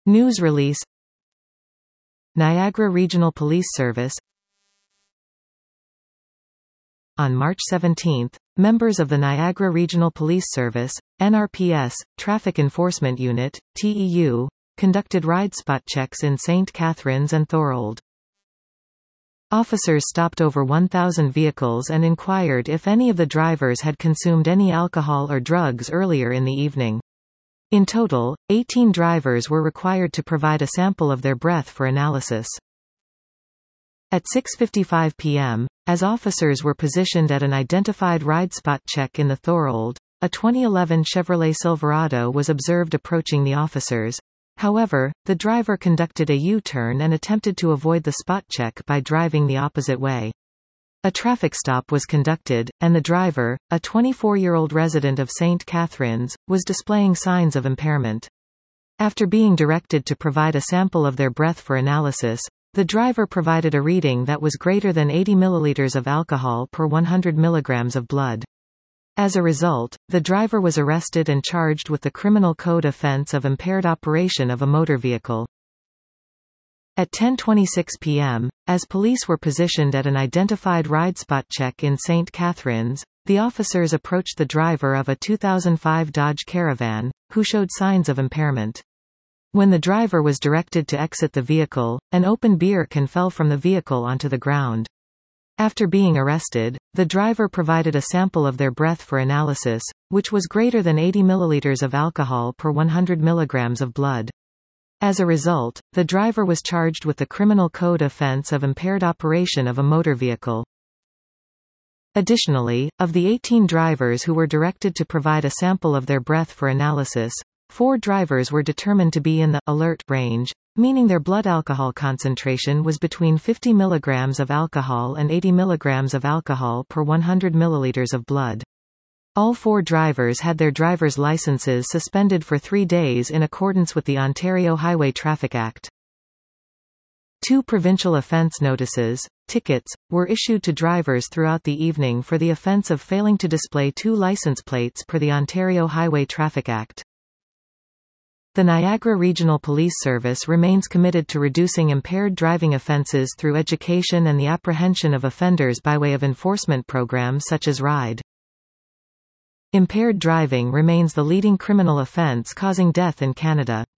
News release. Niagara Regional Police Service. On March 17, members of the Niagara Regional Police Service, NRPS, Traffic Enforcement Unit, TEU, conducted ride spot checks in St. Catharines and Thorold. Officers stopped over 1,000 vehicles and inquired if any of the drivers had consumed any alcohol or drugs earlier in the evening. In total, 18 drivers were required to provide a sample of their breath for analysis. At 6:55 p.m., as officers were positioned at an identified ride spot check in the Thorold, a 2011 Chevrolet Silverado was observed approaching the officers. However, the driver conducted a U-turn and attempted to avoid the spot check by driving the opposite way. A traffic stop was conducted, and the driver, a 24-year-old resident of St. Catharines, was displaying signs of impairment. After being directed to provide a sample of their breath for analysis, the driver provided a reading that was greater than 80 milliliters of alcohol per 100 milligrams of blood. As a result, the driver was arrested and charged with the Criminal Code offense of impaired operation of a motor vehicle. At 10:26 p.m., as police were positioned at an identified ride spot check in St. Catharines, the officers approached the driver of a 2005 Dodge Caravan, who showed signs of impairment. When the driver was directed to exit the vehicle, an open beer can fell from the vehicle onto the ground. After being arrested, the driver provided a sample of their breath for analysis, which was greater than 80 milliliters of alcohol per 100 milligrams of blood. As a result, the driver was charged with the Criminal Code offense of impaired operation of a motor vehicle. Additionally, of the 18 drivers who were directed to provide a sample of their breath for analysis, 4 drivers were determined to be in the alert range, meaning their blood alcohol concentration was between 50 mg of alcohol and 80 mg of alcohol per 100 milliliters of blood. All 4 drivers had their driver's licenses suspended for 3 days in accordance with the Ontario Highway Traffic Act. 2 provincial offence notices, tickets, were issued to drivers throughout the evening for the offence of failing to display 2 license plates per the Ontario Highway Traffic Act. The Niagara Regional Police Service remains committed to reducing impaired driving offences through education and the apprehension of offenders by way of enforcement programs such as RIDE. Impaired driving remains the leading criminal offence causing death in Canada.